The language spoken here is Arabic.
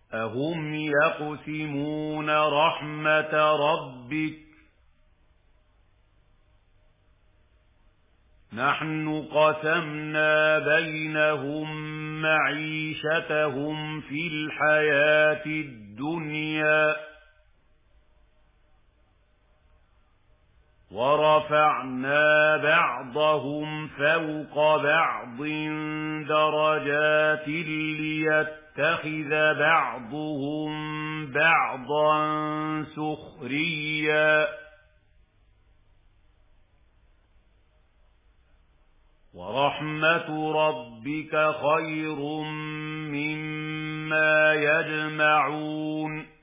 أهم يقسمون رحمة ربك نحن قسمنا بينهم معيشتهم في الحياة الدنيا ورفعنا بعضهم فوق بعض درجات ليتخذ بعضهم بعضا سخريا ورحمة ربك خير مما يجمعون